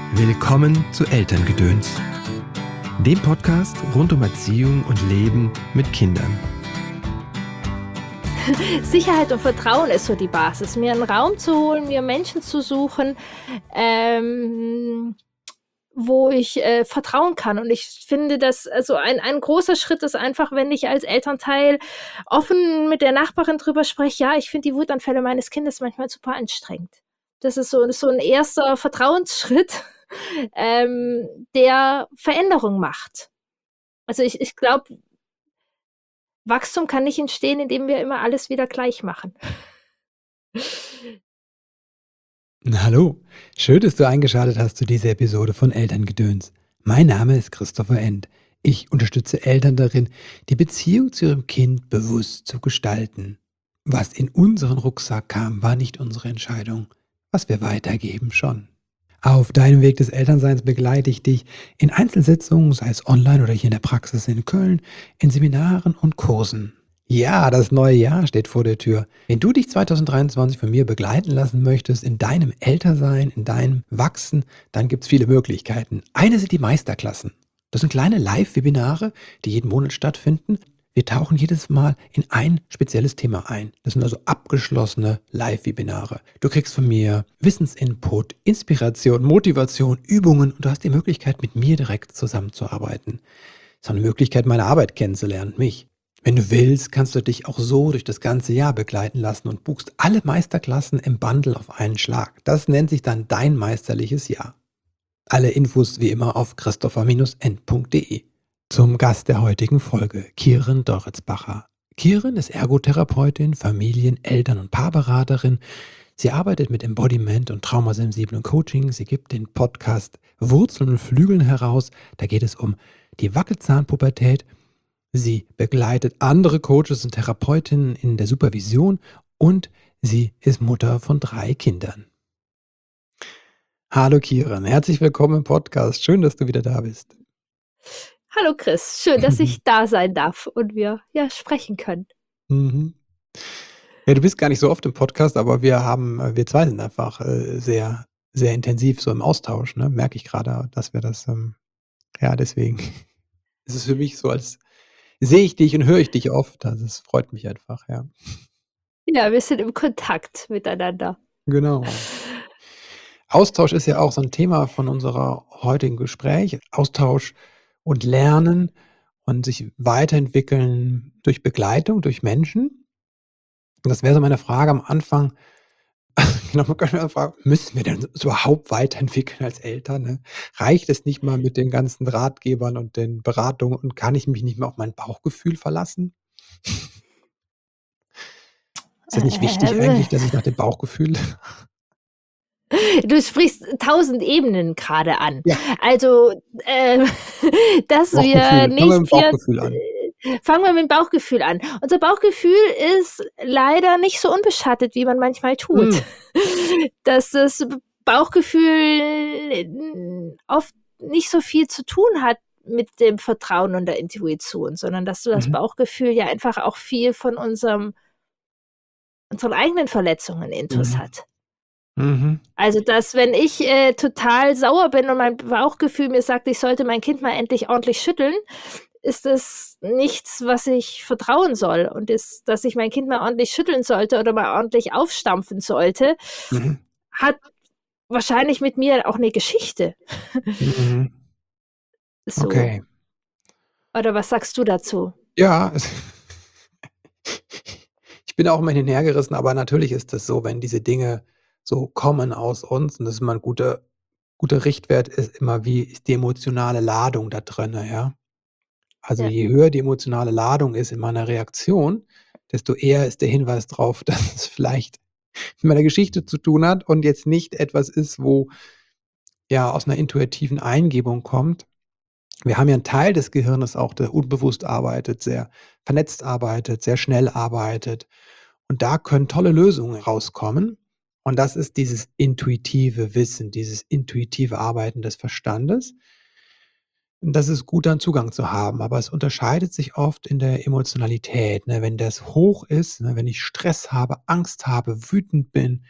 Willkommen zu Elterngedöns, dem Podcast rund um Erziehung und Leben mit Kindern. Sicherheit und Vertrauen ist so die Basis. Mir einen Raum zu holen, mir Menschen zu suchen, wo ich vertrauen kann. Und ich finde, dass also ein großer Schritt ist einfach, wenn ich als Elternteil offen mit der Nachbarin drüber spreche, ja, ich finde die Wutanfälle meines Kindes manchmal super anstrengend. Das ist so ein erster Vertrauensschritt, der Veränderung macht. Also ich glaube, Wachstum kann nicht entstehen, indem wir immer alles wieder gleich machen. Hallo, schön, dass du eingeschaltet hast zu dieser Episode von Elterngedöns. Mein Name ist Christopher End. Ich unterstütze Eltern darin, die Beziehung zu ihrem Kind bewusst zu gestalten. Was in unseren Rucksack kam, war nicht unsere Entscheidung. Was wir weitergeben, schon. Auf deinem Weg des Elternseins begleite ich dich in Einzelsitzungen, sei es online oder hier in der Praxis in Köln, in Seminaren und Kursen. Ja, das neue Jahr steht vor der Tür. Wenn du dich 2023 von mir begleiten lassen möchtest in deinem Ältersein, in deinem Wachsen, dann gibt es viele Möglichkeiten. Eine sind die Meisterklassen. Das sind kleine Live-Webinare, die jeden Monat stattfinden. Wir tauchen jedes Mal in ein spezielles Thema ein. Das sind also abgeschlossene Live-Webinare. Du kriegst von mir Wissensinput, Inspiration, Motivation, Übungen und du hast die Möglichkeit, mit mir direkt zusammenzuarbeiten. Es ist auch eine Möglichkeit, meine Arbeit kennenzulernen, mich. Wenn du willst, kannst du dich auch so durch das ganze Jahr begleiten lassen und buchst alle Meisterklassen im Bundle auf einen Schlag. Das nennt sich dann dein meisterliches Jahr. Alle Infos wie immer auf christopher-end.de. Zum Gast der heutigen Folge, Kieren Doritzbacher. Kieren ist Ergotherapeutin, Familien-, Eltern- und Paarberaterin. Sie arbeitet mit Embodiment und traumasensiblen Coaching. Sie gibt den Podcast Wurzeln und Flügeln heraus. Da geht es um die Wackelzahnpubertät. Sie begleitet andere Coaches und Therapeutinnen in der Supervision und sie ist Mutter von 3 Kindern. Hallo Kieren, herzlich willkommen im Podcast. Schön, dass du wieder da bist. Hallo Chris, schön, dass ich da sein darf und wir sprechen können. Mhm. Ja, du bist gar nicht so oft im Podcast, aber wir zwei sind einfach sehr, sehr intensiv so im Austausch, ne? Merke ich gerade, dass wir das, deswegen ist es für mich so, als sehe ich dich und höre ich dich oft. Also es freut mich einfach, ja. Ja, wir sind im Kontakt miteinander. Genau. Austausch ist ja auch so ein Thema von unserer heutigen Gespräch. Austausch und Lernen und sich weiterentwickeln durch Begleitung, durch Menschen. Und das wäre so meine Frage am Anfang. Genau, man könnte ja fragen, müssen wir denn uns überhaupt weiterentwickeln als Eltern, ne? Reicht es nicht mal mit den ganzen Ratgebern und den Beratungen und kann ich mich nicht mehr auf mein Bauchgefühl verlassen? Ist das nicht wichtig Ähm, eigentlich, dass ich nach dem Bauchgefühl Du sprichst 1000 Ebenen gerade an. ja, Also, dass wir Bauchgefühl. Fangen wir nicht mit'm Bauchgefühl an. fangen wir mit dem Bauchgefühl an. Unser Bauchgefühl ist leider nicht so unbeschattet, wie man manchmal tut. Mhm. Dass das Bauchgefühl oft nicht so viel zu tun hat mit dem Vertrauen und der Intuition, sondern dass so das Mhm. Bauchgefühl ja einfach auch viel von unseren eigenen Verletzungen Intus Mhm. hat. Mhm. Also, dass wenn ich total sauer bin und mein Bauchgefühl mir sagt, ich sollte mein Kind mal endlich ordentlich schütteln, ist das nichts, was ich vertrauen soll. Und dass ich mein Kind mal ordentlich schütteln sollte oder mal ordentlich aufstampfen sollte, Mhm. hat wahrscheinlich mit mir auch 'ne Geschichte. Mhm. So. Okay. Oder was sagst du dazu? Ja, es ich bin auch immer hin und hergerissen, aber natürlich ist es so, wenn diese Dinge so kommen aus uns und das ist immer 'n guter Richtwert ist immer, wie ist die emotionale Ladung da drinne, ja? Also, Ja. je höher die emotionale Ladung ist in meiner Reaktion, desto eher ist der Hinweis drauf, dass es vielleicht mit meiner Geschichte zu tun hat und jetzt nicht etwas ist, wo ja aus 'ner intuitiven Eingebung kommt. Wir haben ja 'n Teil des Gehirnes auch, der unbewusst arbeitet, sehr vernetzt arbeitet, sehr schnell arbeitet. Und da können tolle Lösungen rauskommen. Und das ist dieses intuitive Wissen, dieses intuitive Arbeiten des Verstandes. Und das ist gut, dann Zugang zu haben, aber es unterscheidet sich oft in der Emotionalität, ne? Wenn das hoch ist, ne, wenn ich Stress habe, Angst habe, wütend bin,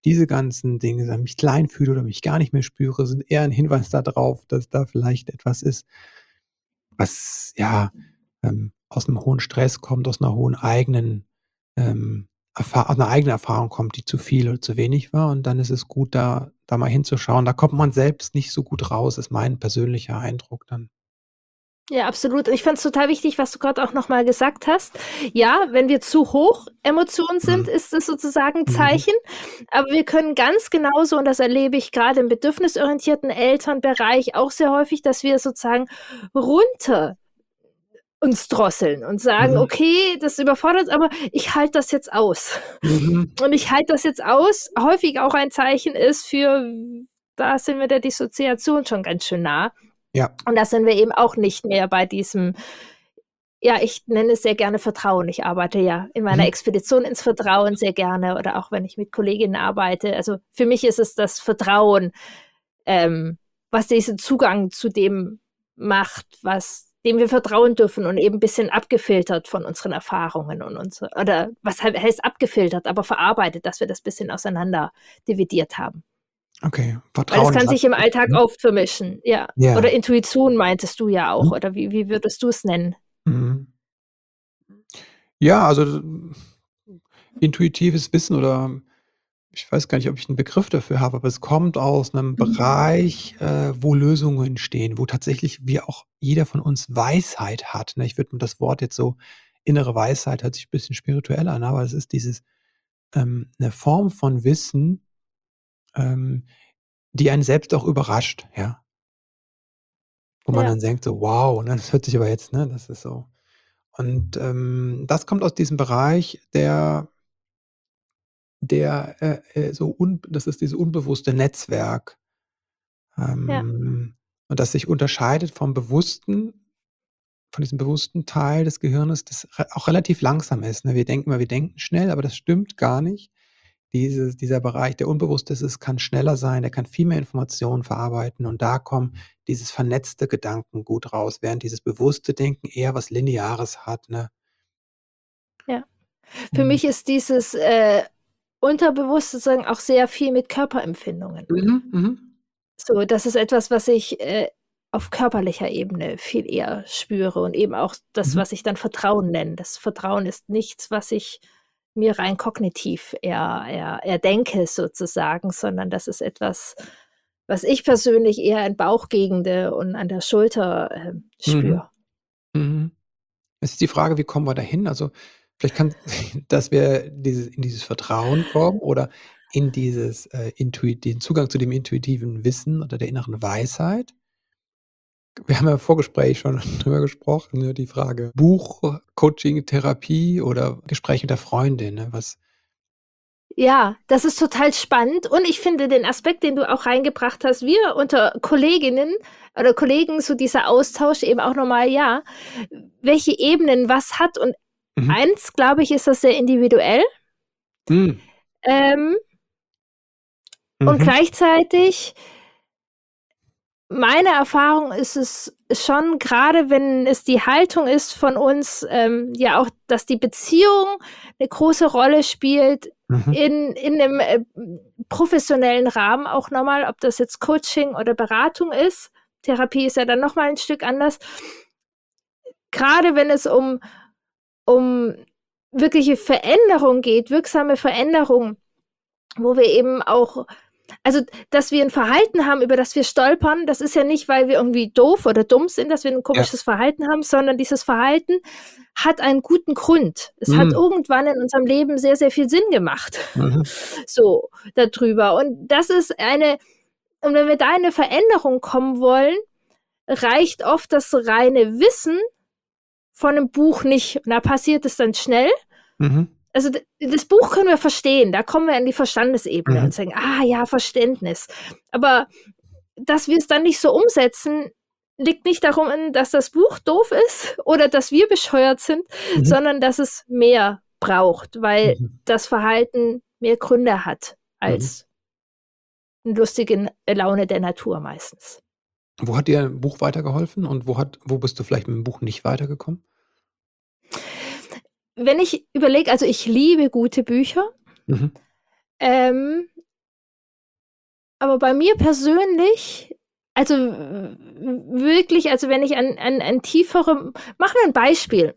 diese ganzen Dinge, dass ich mich klein fühle oder mich gar nicht mehr spüre, sind eher ein Hinweis darauf, dass da vielleicht etwas ist, was ja aus einem hohen Stress kommt, aus einer hohen eigenen aus 'ner eigenen Erfahrung kommt, die zu viel oder zu wenig war. Und dann ist es gut, da mal hinzuschauen. Da kommt man selbst nicht so gut raus, ist mein persönlicher Eindruck dann. Ja, absolut. Ich fand's total wichtig, was du gerade auch noch mal gesagt hast. Ja, wenn wir zu hoch Emotionen sind, Mhm. ist es sozusagen 'n Mhm. Zeichen, aber wir können ganz genauso, und das erlebe ich grade im bedürfnisorientierten Elternbereich auch sehr häufig, dass wir sozusagen runter uns drosseln und sagen: Mhm. „Okay, das überfordert, aber ich halte das jetzt aus.“ Mhm. Und ich halte das jetzt aus, häufig auch ein Zeichen ist für, da sind wir der Dissoziation schon ganz schön nah. Ja. Und da sind wir eben auch nicht mehr bei diesem, ja, ich nenne es sehr gerne Vertrauen. Ich arbeite ja in meiner Mhm. Expedition ins Vertrauen sehr gerne, oder auch wenn ich mit Kolleginnen arbeite. Also, für mich ist es das Vertrauen, ähm, was diesen Zugang zu dem macht, was dem wir vertrauen dürfen, und eben bisschen abgefiltert von unseren Erfahrungen und oder was heißt abgefiltert, aber verarbeitet, dass wir das bisschen auseinander dividiert haben. Okay. Weil es Vertrauen kann sich im sagst du. Alltag Mhm. oft vermischen, ja. Oder Ja. Intuition meintest du ja auch, Mhm. oder wie würdest du's nennen? Mhm. Ja, also, intuitives Wissen oder ich weiß gar nicht, ob ich 'n Begriff dafür habe, aber es kommt aus 'nem Bereich, wo Lösungen entstehen, wo tatsächlich wir auch jeder von uns Weisheit hat, ne? Ich würde mir das Wort jetzt so innere Weisheit hört sich bisschen spirituell an, aber es ist dieses 'ne Form von Wissen, ähm, die einen selbst auch überrascht, ja? Wo man Ja, dann denkt so: „Wow“, ne, das hört sich aber jetzt ne, das ist so und, das kommt aus diesem Bereich, der so das ist dieses unbewusste Netzwerk, ja, und das sich unterscheidet von diesem bewussten Teil des Gehirnes, das auch relativ langsam ist, ne? Wir denken immer, wir denken schnell, aber das stimmt gar nicht. Dieser Bereich, der unbewusst ist, kann schneller sein, der kann viel mehr Informationen verarbeiten und da kommt dieses vernetzte Gedankengut raus, während dieses bewusste Denken eher was Lineares hat, ne? ja. Für Mhm. mich ist dieses, Unterbewusste sozusagen auch sehr viel mit Körperempfindungen. Mhm, mhm, So, das ist etwas, was ich, auf körperlicher Ebene viel eher spüre, und eben auch das, mhm, was ich dann Vertrauen nenne. Das Vertrauen ist nichts, was ich mir rein kognitiv erdenke sozusagen, sondern das ist etwas, was ich persönlich eher in Bauchgegende und an der Schulter, mhm, spüre. mhm. Es ist die Frage, wie kommen wir dahin? Also, vielleicht kann dass wir in dieses Vertrauen kommen oder in dieses, den Zugang zu dem intuitiven Wissen oder der inneren Weisheit. Wir haben ja im Vorgespräch schon drüber gesprochen, ne, die Frage Buch, Coaching, Therapie oder Gespräch mit der Freundin, ne? Was Ja, das ist total spannend, und ich finde den Aspekt, den du auch reingebracht hast, wir unter Kolleginnen oder Kollegen, so dieser Austausch eben auch noch mal, ja, welche Ebenen was hat, und mhm, eins, glaube ich, ist das sehr individuell, mhm, ähm, und mhm, gleichzeitig meine Erfahrung ist es schon, grade wenn es die Haltung ist von uns, ja auch, dass die Beziehung 'ne große Rolle spielt mhm, in 'nem, professionellen Rahmen auch noch mal, ob das jetzt Coaching oder Beratung ist. Therapie ist ja dann noch mal 'n Stück anders. Grade wenn es um wirkliche Veränderung geht, wirksame Veränderung, wo wir eben auch, also, dass wir 'n Verhalten haben, über das wir stolpern, das ist ja nicht, weil wir irgendwie doof oder dumm sind, dass wir 'n ja, komisches Verhalten haben, sondern dieses Verhalten hat einen guten Grund. Es hat mhm, irgendwann in unserem Leben sehr, sehr viel Sinn gemacht, mhm, so da drüber. Und das ist und wenn wir da in 'ne Veränderung kommen wollen, reicht oft das reine Wissen von 'nem Buch nicht. Und da passiert es dann schnell. mhm, Also, das Buch können wir verstehen, da kommen wir in die Verstandesebene mhm, und sagen: „Ah ja, Verständnis.“ Aber dass wir es dann nicht so umsetzen, liegt nicht darum, dass das Buch doof ist oder dass wir bescheuert sind, mhm, sondern dass es mehr braucht, weil mhm, das Verhalten mehr Gründe hat mhm. als 'n lustigen Laune der Natur meistens. Wo hat dir 'n Buch weitergeholfen und wo bist du vielleicht mit dem Buch nicht weitergekommen? Wenn ich überlege, also, ich liebe gute Bücher. Mhm, Ähm Aber bei mir persönlich, also wirklich, also wenn ich an tiefere, machen wir ein Beispiel.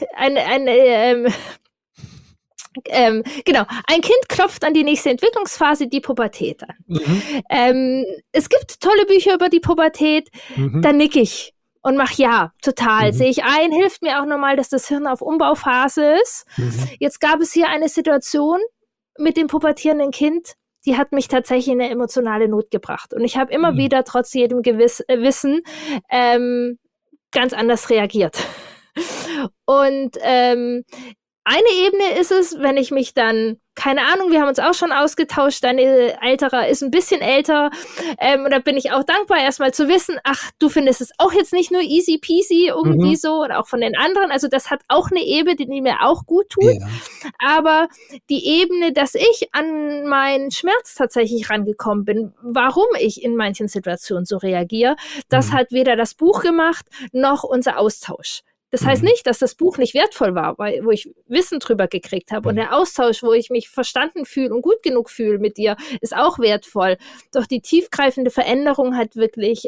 Genau, ein Kind klopft an die nächste Entwicklungsphase, die Pubertät an. Es gibt tolle Bücher über die Pubertät, da nicke ich und mache ja, total, sehe ich ein, hilft mir auch nochmal, dass das Hirn auf Umbauphase ist. Jetzt gab es hier eine Situation mit dem pubertierenden Kind, die hat mich tatsächlich in eine emotionale Not gebracht. Und ich habe immer wieder, trotz jedem Wissen, ganz anders reagiert. Und eine Ebene ist es, wenn ich mich dann, keine Ahnung, wir haben uns auch schon ausgetauscht, dein Älterer ist ein bisschen älter, und da bin ich auch dankbar, erstmal zu wissen, ach, du findest es auch jetzt nicht nur easy peasy irgendwie so, oder auch von den anderen, also das hat auch eine Ebene, die mir auch gut tut, aber die Ebene, dass ich an meinen Schmerz tatsächlich rangekommen bin, warum ich in manchen Situationen so reagiere, das hat weder das Buch gemacht, noch unser Austausch. Das heißt nicht, dass das Buch nicht wertvoll war, wo ich Wissen drüber gekriegt habe. Und der Austausch, wo ich mich verstanden fühle und gut genug fühle mit dir, ist auch wertvoll. Doch die tiefgreifende Veränderung hat wirklich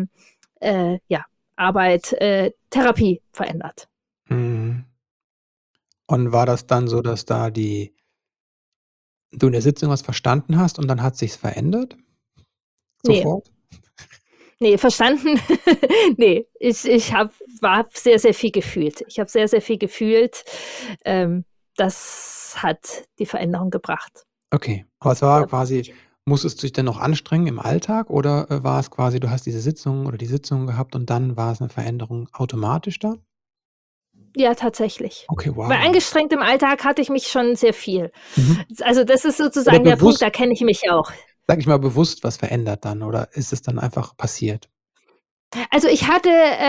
Arbeit, Therapie verändert. Und war das dann so, dass du in der Sitzung was verstanden hast und dann hat sich's verändert? Sofort? Nee, verstanden. Nee, ich habe sehr, sehr viel gefühlt. Ich habe sehr, sehr viel gefühlt. Das hat die Veränderung gebracht. Okay, aber es war quasi, musstest du dich denn noch anstrengen im Alltag oder war es quasi, du hast diese Sitzung oder die Sitzung gehabt und dann war es eine Veränderung automatisch da? Ja, tatsächlich. Okay, wow. Weil angestrengt im Alltag hatte ich mich schon sehr viel. Also das ist sozusagen der Punkt, da kenne ich mich auch. Sag ich mal, bewusst was verändert dann oder ist es dann einfach passiert? Also ich hatte,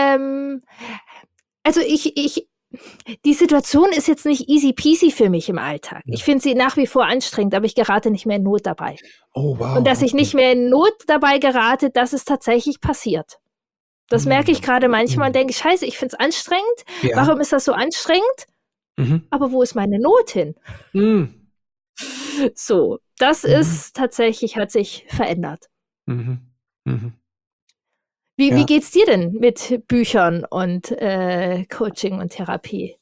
die Situation ist jetzt nicht easy peasy für mich im Alltag. Ich finde sie nach wie vor anstrengend, aber ich gerate nicht mehr in Not dabei. Oh, wow. Und dass ich nicht mehr in Not dabei gerate, das ist tatsächlich passiert. Das merke ich gerade manchmal und denke, scheiße, ich finde es anstrengend. Ja. Warum ist das so anstrengend? Aber wo ist meine Not hin? So, das ist tatsächlich, hat sich verändert. Wie geht's dir denn mit Büchern und Coaching und Therapie?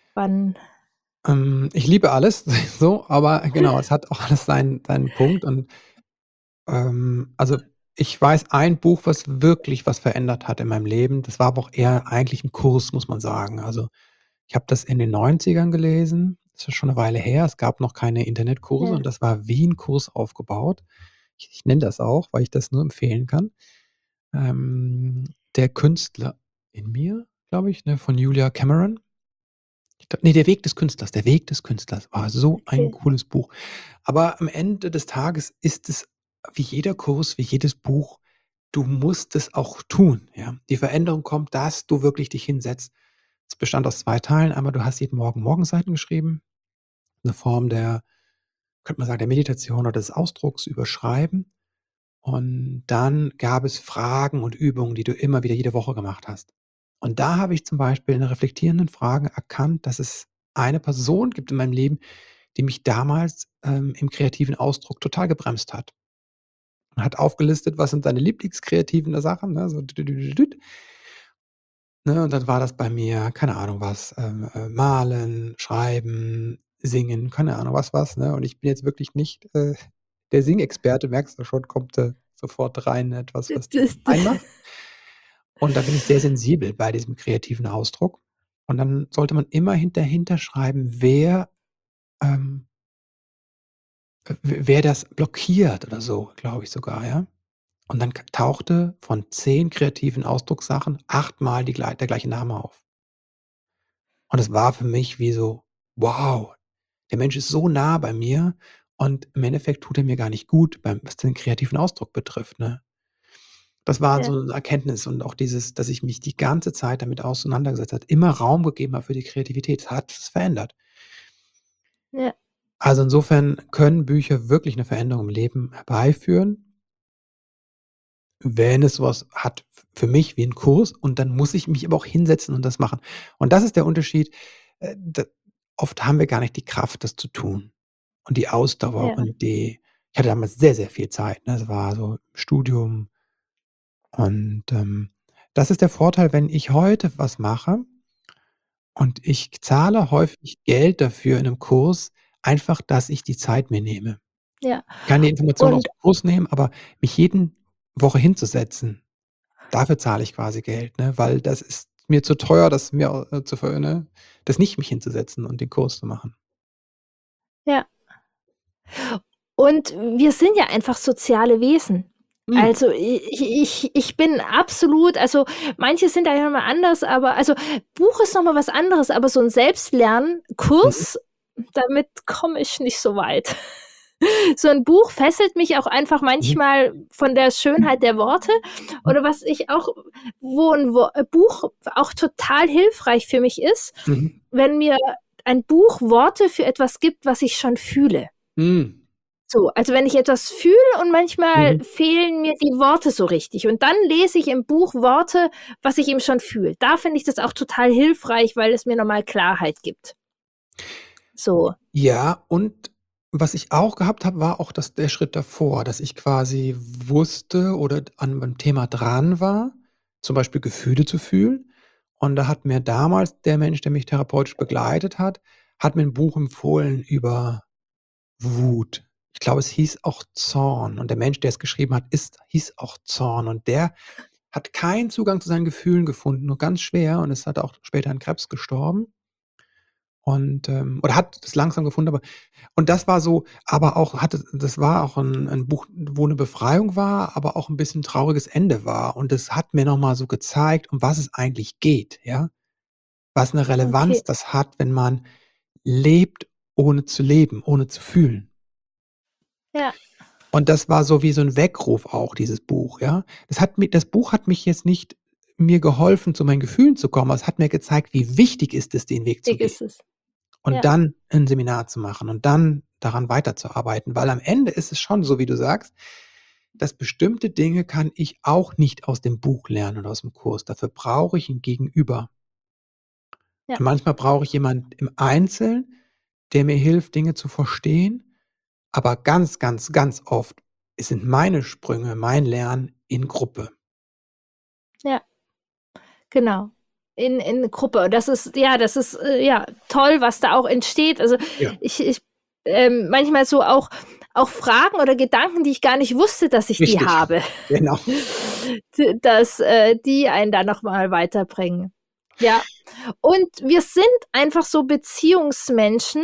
Ich liebe alles, so, aber genau, es hat auch alles seinen Punkt und also ich weiß ein Buch, was wirklich was verändert hat in meinem Leben. Das war aber auch eher eigentlich ein Kurs, muss man sagen. Also ich habe das in den 90ern gelesen. Das ist schon eine Weile her. Es gab noch keine Internetkurse und das war wie ein Kurs aufgebaut. Ich nenne das auch, weil ich das nur empfehlen kann. Der Künstler in mir, glaube ich, ne, von Julia Cameron. Der Weg des Künstlers. Der Weg des Künstlers war so ein cooles Buch. Aber am Ende des Tages ist es wie jeder Kurs, wie jedes Buch, du musst es auch tun. Ja? Die Veränderung kommt, dass du wirklich dich hinsetzt. Es bestand aus 2 Teilen. Einmal, du hast jeden Morgen Morgenseiten geschrieben. Eine Form der, könnte man sagen, der Meditation oder des Ausdrucks über Schreiben. Und dann gab es Fragen und Übungen, die du immer wieder jede Woche gemacht hast. Und da habe ich zum Beispiel in reflektierenden Fragen erkannt, dass es eine Person gibt in meinem Leben, die mich damals im kreativen Ausdruck total gebremst hat. Und hat aufgelistet, was sind deine Lieblingskreativen Sachen, ne? So, ne? Und dann war das bei mir, keine Ahnung was, malen, schreiben, singen, keine Ahnung was, ne? Und ich bin jetzt wirklich nicht der Singexperte, merkst du schon, kommt sofort rein etwas, was dich einmacht. Und da bin ich sehr sensibel bei diesem kreativen Ausdruck. Und dann sollte man immer dahinter schreiben, wer das blockiert oder so, glaube ich sogar, ja. Und dann tauchte von 10 kreativen Ausdruckssachen 8-mal der gleiche Name auf. Und es war für mich wie so, wow, der Mensch ist so nah bei mir und im Endeffekt tut er mir gar nicht gut, was den kreativen Ausdruck betrifft, ne? Das war so 'ne Erkenntnis und auch dieses, dass ich mich die ganze Zeit damit auseinandergesetzt habe, immer Raum gegeben habe für die Kreativität. Das hat es verändert. Ja. Also, insofern können Bücher wirklich 'ne Veränderung im Leben herbeiführen wenn es so was hat für mich wie 'n Kurs und dann muss ich mich aber auch hinsetzen und das machen. Und das ist der Unterschied. D Oft haben wir gar nicht die Kraft, das zu tun und die Ausdauer und ich hatte damals sehr, sehr viel Zeit, ne? Das war so im Studium und, das ist der Vorteil, wenn ich heute was mache und ich zahle häufig Geld dafür in 'nem Kurs, einfach, dass ich die Zeit mir nehme. Ja. Ich kann die Informationen Und aus'm Kurs nehmen, aber mich jeden Woche hinzusetzen, dafür zahle ich quasi Geld, ne? Weil das ist mir zu teuer, das mir, zu ver ne, das nicht mich hinzusetzen und den Kurs zu machen. ja. Und wir sind ja einfach soziale Wesen. Mhm. Also, ich bin absolut, also, manche sind da ja immer anders, aber also, Buch ist noch mal was anderes, aber so 'n Mhm. Selbstlernkurs, damit komme ich nicht so weit. So 'n Buch fesselt mich auch einfach Mhm. manchmal von der Schönheit der Worte, Mhm. oder was ich auch, wo 'n Buch auch total hilfreich für mich ist, Mhm. wenn mir ein Buch Worte für etwas gibt, was ich schon fühle. Mhm. So, also wenn ich etwas fühle und manchmal Mhm. fehlen mir die Worte so richtig und dann lese ich im Buch Worte, was ich eben schon fühle. Da finde ich das auch total hilfreich, weil es mir noch mal Klarheit gibt. So, Ja, und was ich auch gehabt habe, war auch der Schritt davor, dass ich quasi wusste oder an 'nem Thema dran war, zum Beispiel Gefühle zu fühlen. Und da hat mir damals der Mensch, der mich therapeutisch begleitet hat mir 'n Buch empfohlen über Wut. Ich glaube, es hieß auch Zorn und der Mensch, der es geschrieben hat, hieß auch Zorn und der hat keinen Zugang zu seinen Gefühlen gefunden, nur ganz schwer und ist halt auch später an Krebs gestorben und, oder hat es langsam gefunden, aber und das war so, aber auch das war auch 'n Buch, wo 'ne Befreiung war, aber auch 'n bisschen trauriges Ende war. Und das hat mir noch mal so gezeigt, um was es eigentlich geht, ja? Was 'ne okay, Relevanz das hat, wenn man lebt, ohne zu leben, ohne zu fühlen. ja, Und das war so wie so 'n Weckruf auch, dieses Buch, ja? Das Buch hat mich jetzt nicht mir geholfen, zu meinen Gefühlen zu kommen, aber es hat mir gezeigt, wie wichtig ist es, den Weg zu wichtig gehen. ist es. Und Ja, dann 'n Seminar zu machen und dann daran weiterzuarbeiten, weil am Ende ist es schon so, wie du sagst, dass bestimmte Dinge kann ich auch nicht aus dem Buch lernen oder aus'm Kurs. Dafür brauche ich 'n Gegenüber. ja, Und manchmal brauche ich jemand im Einzelnen, der mir hilft, Dinge zu verstehen, aber ganz, ganz, ganz oft sind meine Sprünge, mein Lernen in Gruppe. ja, genau. In Gruppe. Und das ist, ja, das ist, ja, toll, was da auch entsteht. Also, Ja, ich manchmal so auch Fragen oder Gedanken, die ich gar nicht wusste, dass ich die richtig. habe, Genau. dass, die einen dann noch mal weiterbringen. Ja. Und wir sind einfach so Beziehungsmenschen,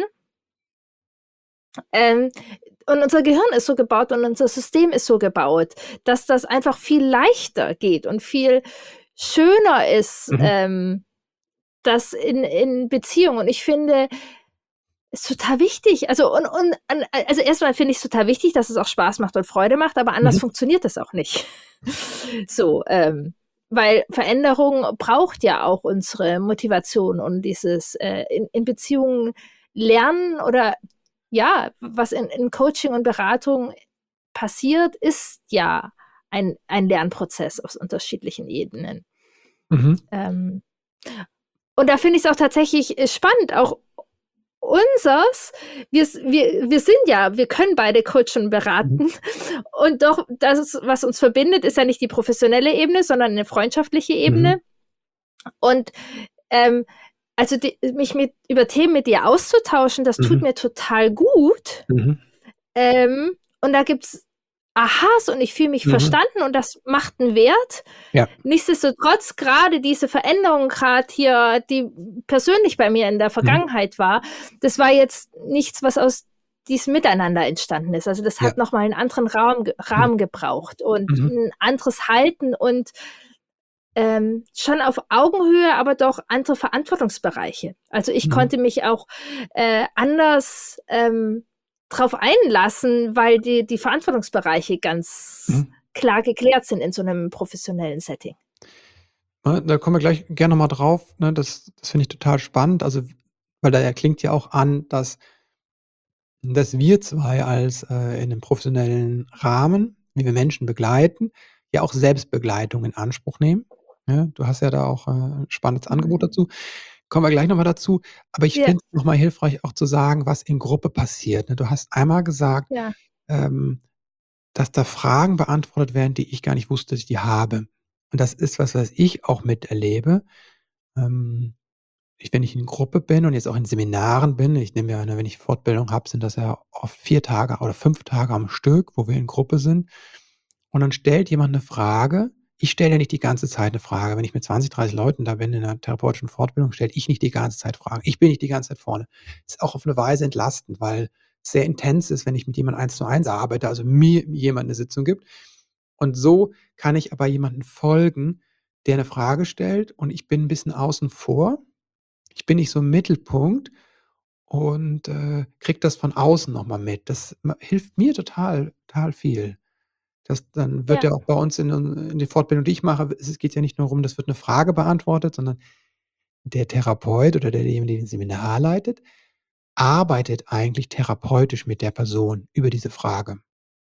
ähm, und unser Gehirn ist so gebaut und unser System ist so gebaut, dass das einfach viel leichter geht und viel schöner ist, Mhm. das in Beziehung. Und ich finde, ist total wichtig. Also, also, erst mal finde ich's total wichtig, dass es auch Spaß macht und Freude macht, aber anders Mhm. funktioniert das auch nicht. So, weil Veränderung braucht ja auch unsere Motivation und dieses, in Beziehungen lernen oder, ja, was in Coaching und Beratung passiert, ist ja ein Lernprozess auf unterschiedlichen Ebenen. Mhm. Ähm, und da finde ich's auch tatsächlich, spannend, auch unseres, wir sind ja, wir können beide coachen und Mhm. beraten und doch das, was uns verbindet, ist ja nicht die professionelle Ebene, sondern 'ne freundschaftliche Mhm. Ebene. Und, ähm, also, mich über Themen mit dir auszutauschen, das tut Mhm. mir total gut. Mhm. Und da gibt's Aha's und ich fühle mich Mhm. verstanden und das macht 'n Wert. Ja. Nichtsdestotrotz, grade diese Veränderung grad hier, die persönlich bei mir in der Mhm. Vergangenheit war, das war jetzt nichts, was aus diesem Miteinander entstanden ist. Also, das Ja. hat noch mal 'n anderen Mhm. Rahmen gebraucht und Mhm. 'n anderes Halten und, schon auf Augenhöhe, aber doch andere Verantwortungsbereiche. Also, ich Mhm. konnte mich auch, anders, drauf einlassen, weil die Verantwortungsbereiche ganz Mhm. klar geklärt sind in so 'nem professionellen Setting. Ne, da kommen wir gleich gerne noch mal drauf, ne? Das finde ich total spannend. Also, weil da ja klingt ja auch an, dass wir 2 als, in 'nem professionellen Rahmen, wie wir Menschen begleiten, ja auch Selbstbegleitung in Anspruch nehmen, ne? Du hast ja da auch, 'n spannendes Angebot Mhm. dazu. Kommen wir gleich noch mal dazu. Aber ich Ja, finde es noch mal hilfreich, auch zu sagen, was in Gruppe passiert, ne? Du hast einmal gesagt, ja. ähm, dass da Fragen beantwortet werden, die ich gar nicht wusste, dass ich die habe. Und das ist was ich auch miterlebe. Ähm, wenn ich in Gruppe bin und jetzt auch in Seminaren bin, ich nehme ja, ne, wenn ich Fortbildung habe, sind das ja oft 4 Tage oder 5 Tage am Stück, wo wir in Gruppe sind. Und dann stellt jemand 'ne Frage. Ich stelle ja nicht die ganze Zeit 'ne Frage. Wenn ich mit 20, 30 Leuten da bin in 'ner therapeutischen Fortbildung, stelle ich nicht die ganze Zeit Fragen. Ich bin nicht die ganze Zeit vorne. Ist auch auf 'ne Weise entlastend, weil es sehr intens ist, wenn ich mit jemandem 1:1 arbeite, also mir jemand 'ne Sitzung gibt. Und so kann ich aber jemandem folgen, der 'ne Frage stellt und ich bin 'n bisschen außen vor. Ich bin nicht so im Mittelpunkt und, kriege das von außen noch mal mit. Das hilft mir total viel. Das dann wird Ja, ja auch bei uns in der Fortbildung, die ich mache, es geht ja nicht nur rum, das wird 'ne Frage beantwortet, sondern der Therapeut oder derjenige, der den Seminar leitet, arbeitet eigentlich therapeutisch mit der Person über diese Frage.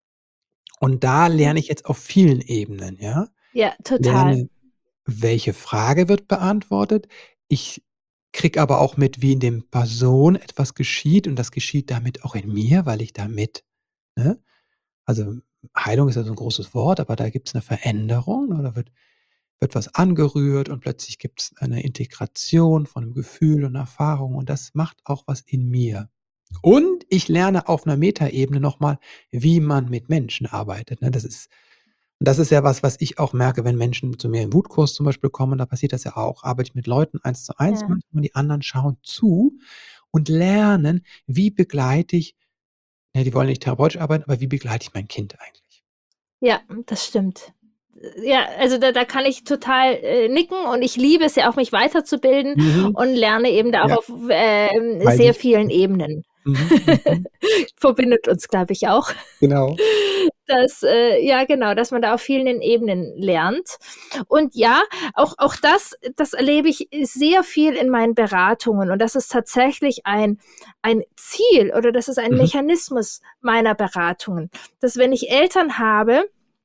Und da mhm. lerne ich jetzt auf vielen Ebenen, ja? Ja, total. Lerne, welche Frage wird beantwortet. Ich kriege aber auch mit, wie in dem Person etwas geschieht und das geschieht damit auch in mir, weil ich damit, ne, also, Heilung ist ja so 'n großes Wort, aber da gibt's 'ne Veränderung, ne? Da wird was angerührt und plötzlich gibt's eine Integration von 'nem Gefühl und Erfahrung und das macht auch was in mir. Und ich lerne auf 'ner Metaebene noch mal, wie man mit Menschen arbeitet, ne? Das ist ja was ich auch merke, wenn Menschen zu mir im Wutkurs zum Beispiel kommen, da passiert das ja auch. Arbeite ich mit Leuten 1:1 Ja. manchmal, die anderen schauen zu und lernen, wie begleite ich, ne, die wollen nicht therapeutisch arbeiten, aber wie begleite ich mein Kind eigentlich? Ja, das stimmt. Ja, also da kann ich total, nicken und ich liebe es ja auch, mich weiterzubilden Mhm. und lerne eben da auch Ja, auf, weiß sehr ich. vielen Ebenen. Mhm, mhm. Verbindet uns, glaube ich, auch, Genau. dass, ja genau, dass man da auf vielen Ebenen lernt. Und ja, auch das erlebe ich sehr viel in meinen Beratungen und das ist tatsächlich ein Ziel oder das ist ein Mhm. Mechanismus meiner Beratungen, dass wenn ich Eltern habe,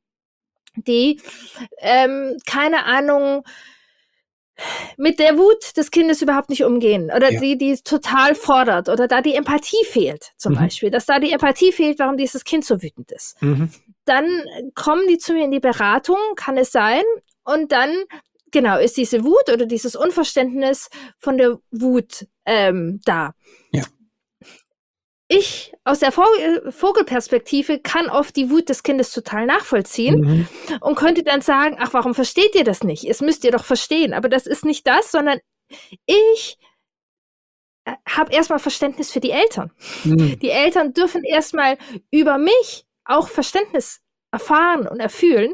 die, keine Ahnung, mit der Wut des Kindes überhaupt nicht umgehen oder Ja. die es total fordert oder da die Empathie fehlt zum Mhm. Beispiel, dass da die Empathie fehlt, warum dieses Kind so wütend ist. Mhm. Dann kommen die zu mir in die Beratung, kann es sein, und dann, genau, ist diese Wut oder dieses Unverständnis von der Wut, da. Ja. Ich aus der Vogelperspektive kann oft die Wut des Kindes total nachvollziehen Mhm. und könnte dann sagen: „Ach, warum versteht ihr das nicht? Es müsst ihr doch verstehen." Aber das ist nicht das, sondern ich, habe erst mal Verständnis für die Eltern. Mhm. Die Eltern dürfen erst mal über mich auch Verständnis erfahren und erfühlen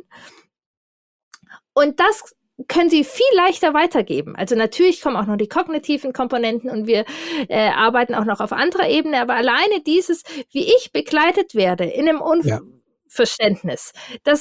und das können sie viel leichter weitergeben. Also, natürlich kommen auch noch die kognitiven Komponenten und wir, arbeiten auch noch auf anderer Ebene, aber alleine dieses, wie ich begleitet werde in 'nem Ja. Verständnis,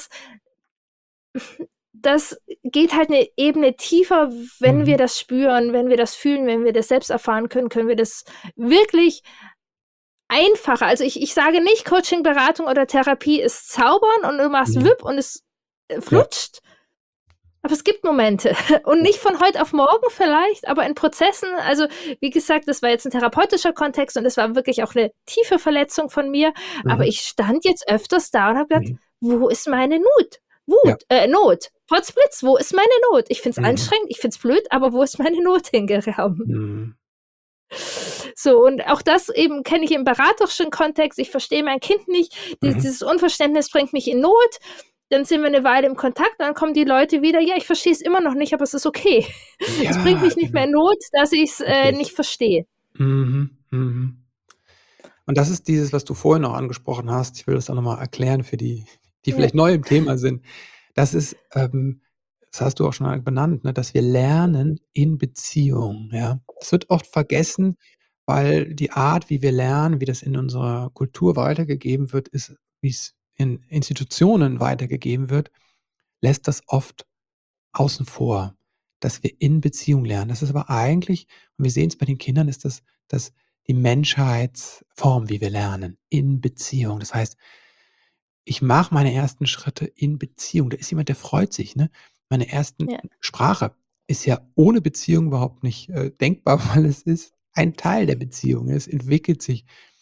das geht halt 'ne Ebene tiefer, wenn wir Mhm. das spüren, wenn wir das fühlen, wenn wir das selbst erfahren können, können wir das wirklich einfacher, also, ich sage nicht, Coaching, Beratung oder Therapie ist Zaubern und du machst Mhm. wipp und es, Ja. flutscht. Aber es gibt Momente und Ja. nicht von heute auf morgen vielleicht, aber in Prozessen. Also, wie gesagt, das war jetzt 'n therapeutischer Kontext und das war wirklich auch 'ne tiefe Verletzung von mir. Aber Mhm. ich stand jetzt öfters da und habe gedacht: Mhm. „Wo ist meine Ja. Not? Potzblitz, wo ist meine Not? Ich finde es Mhm. anstrengend, ich finde es blöd, aber wo ist meine Not hingerauben?" Mhm. So, und auch das eben kenne ich im beraterischen Kontext. Ich verstehe mein Kind nicht. Mhm. Dieses Unverständnis bringt mich in Not. Dann sind wir 'ne Weile im Kontakt, dann kommen die Leute wieder: „Ja, ich verstehe es immer noch nicht, aber es ist okay." Es bringt Ja, mich nicht mehr genau. in Not, dass ich's, Richtig. nicht verstehe. Mhm. Mhm. Und das ist dieses, was du vorhin auch angesprochen hast. Ich will das auch noch mal erklären für die, die Ja. vielleicht neu im Thema sind. Das ist, das hast du auch schon mal benannt, ne, dass wir lernen in Beziehung, ja? Das wird oft vergessen, weil die Art, wie wir lernen, wie das in unserer Kultur weitergegeben wird, ist, wie's in Institutionen weitergegeben wird, lässt das oft außen vor, dass wir in Beziehung lernen. Das ist aber eigentlich, und wir sehen's bei den Kindern, ist das die Menschheitsform, wie wir lernen, in Beziehung. Das heißt, ich mache meine ersten Schritte in Beziehung. Da ist jemand, der freut sich, ne? Meine ersten Ja. Sprache ist ja ohne Beziehung überhaupt nicht, denkbar, weil es ist ein Teil der Beziehung. Es entwickelt sich.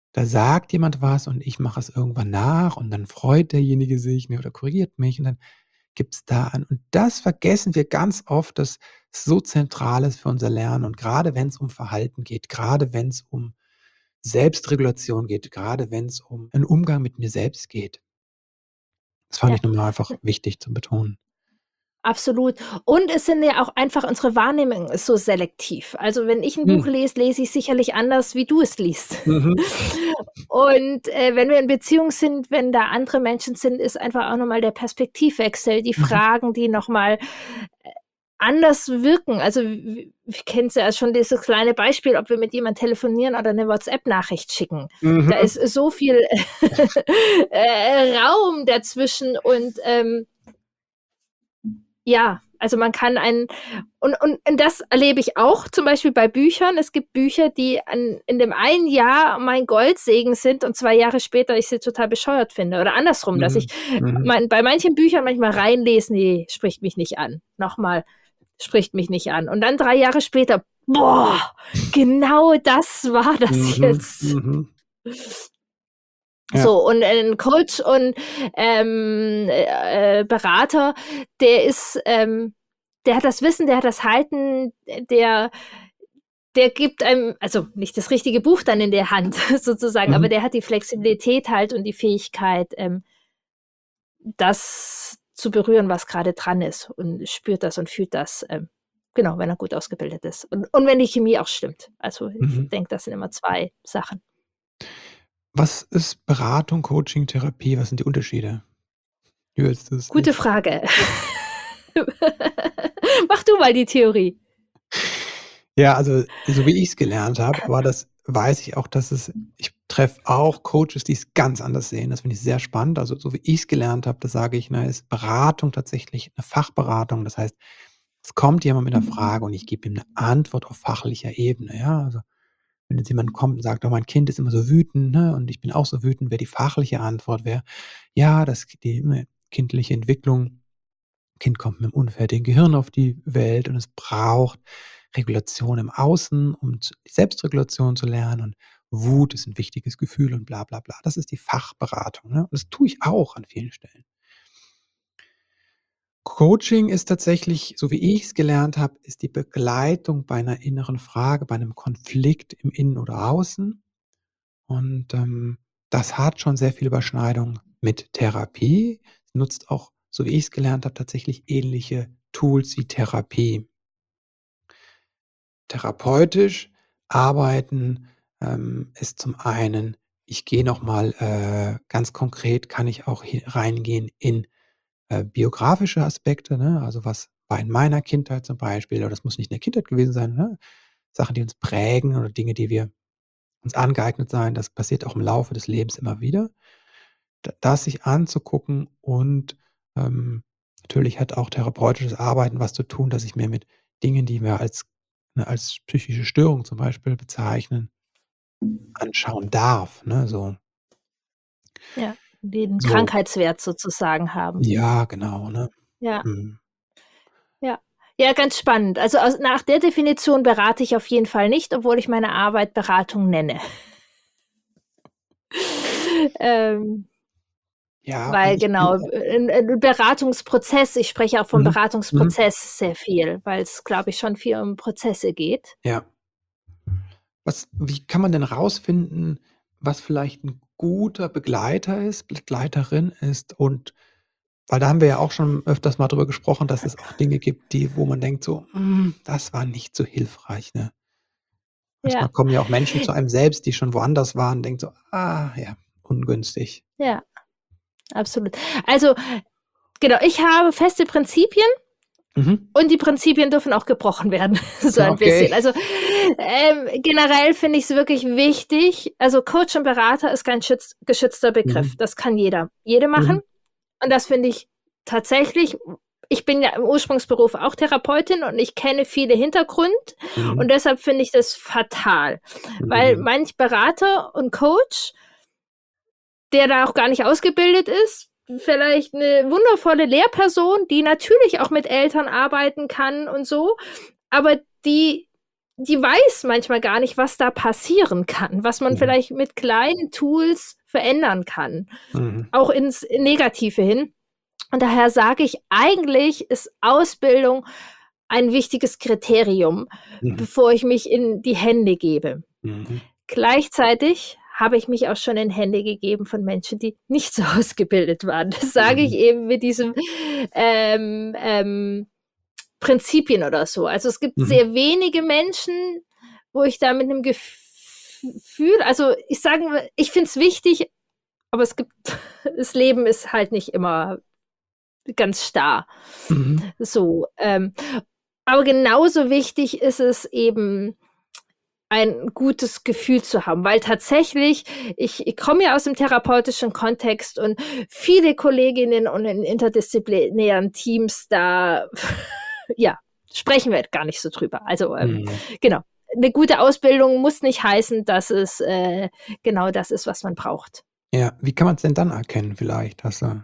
da sagt jemand was und ich mache es irgendwann nach und dann freut derjenige sich, ne, oder korrigiert mich und dann gibt's da an. Und das vergessen wir ganz oft, dass es so zentral ist für unser Lernen. Und gerade wenn es um Verhalten geht, gerade wenn es um Selbstregulation geht, gerade wenn es um einen Umgang mit mir selbst geht. Das fand Ja. ich noch mal einfach wichtig zu betonen. Absolut. Und es sind ja auch einfach unsere Wahrnehmung ist so selektiv. Also, wenn ich 'n Buch Mhm. lese, lese ich's sicherlich anders, wie du es liest. Mhm. Und, wenn wir in Beziehung sind, wenn da andere Menschen sind, ist einfach auch noch mal der Perspektivwechsel, die Mhm. Fragen, die noch mal, anders wirken. Also, wir kennen's ja schon dieses kleine Beispiel, ob wir mit jemand telefonieren oder 'ne WhatsApp-Nachricht schicken. Da Mhm. ist so viel, Raum dazwischen und, ja, also man kann einen und das erlebe ich auch zum Beispiel bei Büchern. Es gibt Bücher, die in dem einen Jahr mein Goldsegen sind und 2 Jahre später ich sie total bescheuert finde oder andersrum, dass ich Mhm. Mhm. bei manchen Büchern manchmal reinlese: „Ne, spricht mich nicht an." Nochmal, spricht mich nicht an. Und dann 3 Jahre später: „Boah, genau das war das Mhm. jetzt." Mhm. Ja. So, und 'n Coach und, Berater, der ist, der hat das Wissen, der hat das Halten, der gibt einem also nicht das richtige Buch dann in der Hand sozusagen, aber Mhm. der hat die Flexibilität halt und die Fähigkeit, das zu berühren, was grade dran ist und spürt das und fühlt das, genau, wenn er gut ausgebildet ist. Und wenn die Chemie auch stimmt. Also, ich Mhm. denke, das sind immer 2 Sachen. Was ist Beratung, Coaching, Therapie? Was sind die Unterschiede? Wie würdest du das sehen? Gute Frage. Mach du mal die Theorie. Ja, also, so wie ich's gelernt habe, aber das weiß ich auch, dass es ich treffe auch Coaches, die es ganz anders sehen. Das finde ich sehr spannend. Also, so wie ich's gelernt habe, da sage ich, ne, ist Beratung tatsächlich 'ne Fachberatung. Das heißt, es kommt jemand mit 'ner Frage und ich gebe ihm 'ne Antwort auf fachlicher Ebene, ja? Also, wenn jetzt jemand kommt und sagt: „Oh, mein Kind ist immer so wütend, ne, und ich bin auch so wütend“, wäre die fachliche Antwort ja, die, ne, kindliche Entwicklung Kind kommt mit 'nem unfertigen Gehirn auf die Welt und es braucht Regulation im Außen, um z Selbstregulation zu lernen und Wut ist 'n wichtiges Gefühl und bla bla bla. Das ist die Fachberatung, ne? Und das tue ich auch an vielen Stellen. Coaching ist tatsächlich, so wie ich's gelernt habe, ist die Begleitung bei 'ner inneren Frage, bei 'nem Konflikt im Innen oder Außen und, das hat schon sehr viel Überschneidung mit Therapie, nutzt auch, so wie ich's gelernt habe, tatsächlich ähnliche Tools wie Therapie. Therapeutisch arbeiten, ist zum einen, ich gehe noch mal, ganz konkret kann ich auch hi reingehen in, biografische Aspekte, ne? Also, was war in meiner Kindheit zum Beispiel oder das muss nicht in der Kindheit gewesen sein, ne? Sachen, die uns prägen oder Dinge, die wir uns angeeignet sein, das passiert auch im Laufe des Lebens immer wieder. Das sich anzugucken und, natürlich hat auch therapeutisches Arbeiten was zu tun, dass ich mir mit Dingen, die wir als psychische Störung zum Beispiel bezeichnen, anschauen darf, ne, so. Ja, die 'n So, Krankheitswert sozusagen haben. ja, genau, ne? Ja, Mhm. ja. Ja, ganz spannend. Also, nach der Definition berate ich auf jeden Fall nicht, obwohl ich meine Arbeit Beratung nenne. Ähm, Ja, also weil ich bin genau, auch 'n Beratungsprozess ich spreche auch vom mhm, mhm, Beratungsprozess sehr viel, weil's, glaube ich, schon viel um Prozesse geht. ja. Wie kann man denn rausfinden, was vielleicht 'n guter Begleiter ist, Begleiterin ist und weil da haben wir ja auch schon öfters mal drüber gesprochen, dass es auch Dinge gibt, wo man denkt so: das war nicht so hilfreich“, ne? Ja, Manchmal kommen ja auch Menschen zu einem selbst, die schon woanders waren, denkt so: „Ah ja, ungünstig.“ ja, absolut. Also, genau, ich habe feste Prinzipien. Mhm. Und die Prinzipien dürfen auch gebrochen werden, so ein Okay. bisschen. Also, generell finde ich's wirklich wichtig also, Coach und Berater ist kein geschützter Begriff. Mhm. Das kann jede Mhm. machen. Und das finde ich tatsächlich ich bin ja im Ursprungsberuf auch Therapeutin und ich kenne viele Hintergrund Mhm. und deshalb finde ich das fatal, weil Mhm. manch Berater und Coach, der da auch gar nicht ausgebildet ist, vielleicht 'ne wundervolle Lehrperson, die natürlich auch mit Eltern arbeiten kann und so, aber die die weiß manchmal gar nicht, was da passieren kann, was man Mhm. vielleicht mit kleinen Tools verändern kann, Mhm. auch ins Negative hin. Und daher sage ich, eigentlich ist Ausbildung ein wichtiges Kriterium, Mhm. bevor ich mich in die Hände gebe. Mhm. Gleichzeitig habe ich mich auch schon in Hände gegeben von Menschen, die nicht so ausgebildet waren. Das sage ich Mhm. eben mit diesem Prinzipien oder so. Also es gibt Mhm. sehr wenige Menschen, wo ich da mit einem Gefühl, also ich sage, ich finde es wichtig, aber es gibt, das Leben ist halt nicht immer ganz starr. Mhm. So, aber genauso wichtig ist es eben, ein gutes Gefühl zu haben, weil tatsächlich, ich komme ja aus dem therapeutischen Kontext und viele Kolleginnen und in interdisziplinären Teams, da ja, sprechen wir gar nicht so drüber. Also Mhm. genau, eine gute Ausbildung muss nicht heißen, dass es genau das ist, was man braucht. Ja, wie kann man's denn dann erkennen vielleicht? Hast du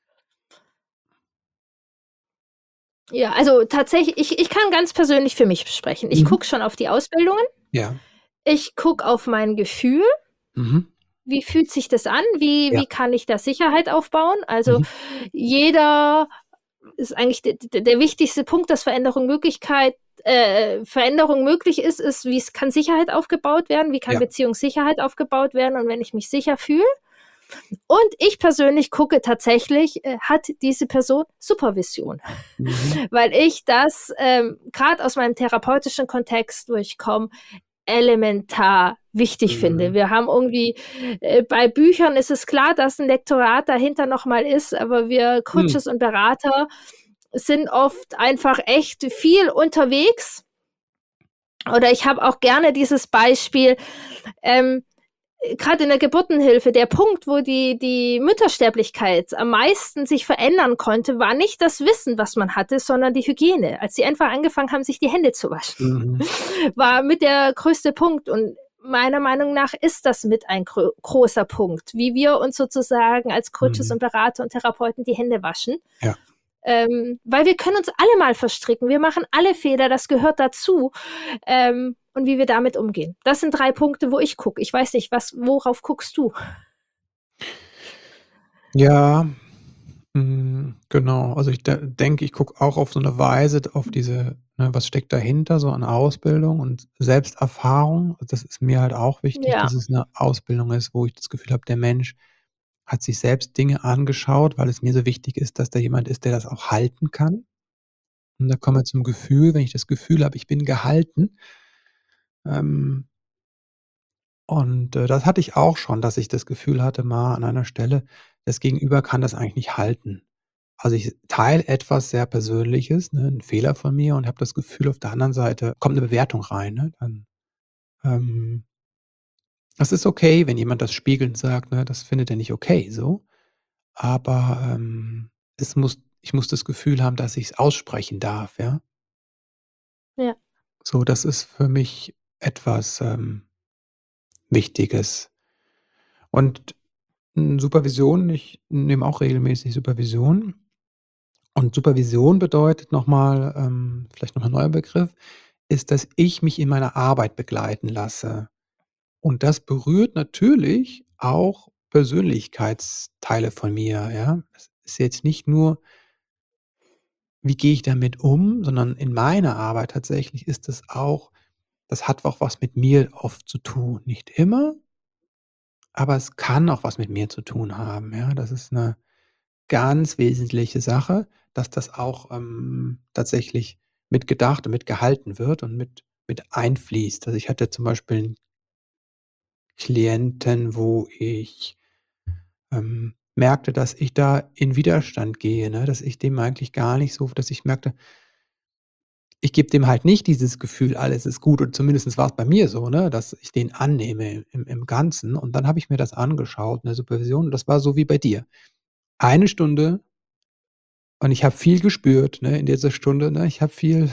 Ja, also tatsächlich, ich kann ganz persönlich für mich sprechen. Ich Mhm. gucke schon auf die Ausbildungen. Ja. Ich gucke auf mein Gefühl. Mhm. Wie fühlt sich das an? Wie Ja. wie kann ich da Sicherheit aufbauen? Also, Mhm. jeder ist eigentlich der wichtigste Punkt, dass Veränderung möglich ist, wie es kann Sicherheit aufgebaut werden? Wie kann Ja. Beziehungssicherheit aufgebaut werden? Und wenn ich mich sicher fühle und ich persönlich gucke tatsächlich, hat diese Person Supervision? Mhm. Weil ich das, grad aus meinem therapeutischen Kontext, wo ich komme, elementar wichtig finde. Mhm. Wir haben irgendwie bei Büchern ist es klar, dass ein Lektorat dahinter noch mal ist, aber wir Mhm. Coaches und Berater sind oft einfach echt viel unterwegs. Oder ich habe auch gerne dieses Beispiel, ähm, grad in der Geburtenhilfe, der Punkt, wo die Müttersterblichkeit am meisten sich verändern konnte, war nicht das Wissen, was man hatte, sondern die Hygiene. Als sie einfach angefangen haben, sich die Hände zu waschen, Mhm. war mit der größte Punkt. Und meiner Meinung nach ist das mit ein großer Punkt, wie wir uns sozusagen als Coaches Mhm. und Berater und Therapeuten die Hände waschen. Ja. Weil wir können uns alle mal verstricken. Wir machen alle Fehler, das gehört dazu. Und wie wir damit umgehen. Das sind 3 Punkte, wo ich gucke. Ich weiß nicht, worauf guckst du? Ja, genau. Also, ich denke, ich gucke auch auf so 'ne Weise auf diese ne, was steckt dahinter so an Ausbildung und Selbsterfahrung. Das ist mir halt auch wichtig, Ja, dass es 'ne Ausbildung ist, wo ich das Gefühl habe, der Mensch hat sich selbst Dinge angeschaut, weil es mir so wichtig ist, dass da jemand ist, der das auch halten kann. Und da kommen wir zum Gefühl, wenn ich das Gefühl habe, ich bin gehalten, ähm, das hatte ich auch schon, dass ich das Gefühl hatte mal an einer Stelle, das Gegenüber kann das eigentlich nicht halten. Also, ich teile etwas sehr Persönliches, ne, 'n Fehler von mir und habe das Gefühl, auf der anderen Seite kommt 'ne Bewertung rein, ne? Ähm das ist okay, wenn jemand das spiegelnd sagt, ne, das findet er nicht okay so, aber, ich muss das Gefühl haben, dass ich's aussprechen darf, ja? ja, So, das ist für mich etwas, Wichtiges. Und, Supervision ich nehme auch regelmäßig Supervision. Und Supervision bedeutet noch mal, vielleicht noch 'n neuer Begriff, ist, dass ich mich in meiner Arbeit begleiten lasse. Und das berührt natürlich auch Persönlichkeitsteile von mir, ja? Es ist jetzt nicht nur, wie gehe ich damit um, sondern in meiner Arbeit tatsächlich ist es auch das hat auch was mit mir oft zu tun. Nicht immer, aber es kann auch was mit mir zu tun haben, ja? Das ist 'ne ganz wesentliche Sache, dass das auch, tatsächlich mitgedacht und mitgehalten wird und mit einfließt. Also, ich hatte zum Beispiel 'n Klienten, wo ich, merkte, dass ich da in Widerstand gehe, ne, dass ich dem eigentlich gar nicht so dass ich merkte, ich gebe dem halt nicht dieses Gefühl, alles ist gut und zumindest war's bei mir so, ne, dass ich den annehme im Ganzen. Und dann habe ich mir das angeschaut in der Supervision und das war so wie bei dir. 1 Stunde und ich habe viel gespürt, ne, in dieser Stunde, ne? Ich habe viel